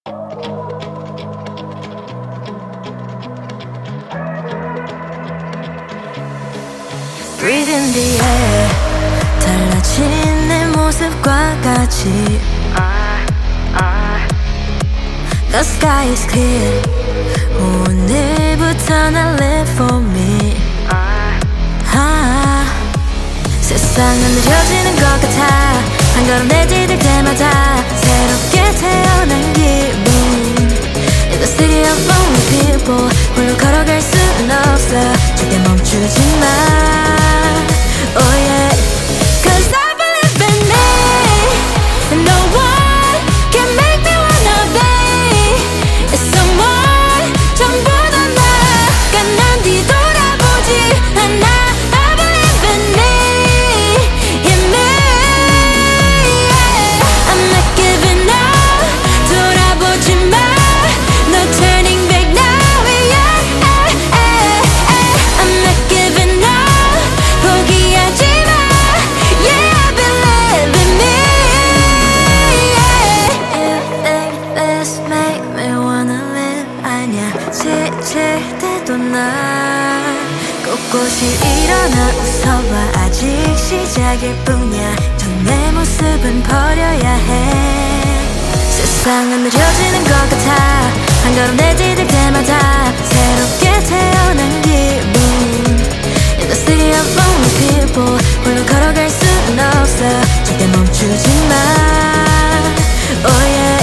Breathe in the air 달라진 내 모습과 같이 The sky is clear 오늘부터 난 live for me 세상은 느려지는 것 같아 한 걸음 내디딜 때마다 새롭게 태어난 기분 In the city of lonely people 홀로 걸어갈 수는 없어 절대 멈추지 마 Oh yeah Cause I believe in me And no one can make me wanna be It's someone 전부 다 나가 난 뒤돌아보지 않아 I believe in me In me yeah. I'm not giving up 돌아보지 마 No turning back now yeah. I'm not giving up 포기하지 마 Yeah I believe in me yeah. You think this make me wanna live 아냐 지칠 때도 난 꼿꼿이 일어나 웃어봐 아직 시작일 뿐이야 전 내 모습은 버려야 해 세상은 느려지는 것 같아 한 걸음 내디딜 때마다 새롭게 태어난 기분 In the city of lonely people 홀로 걸어갈 수는 없어 절대 멈추지 마 Oh yeah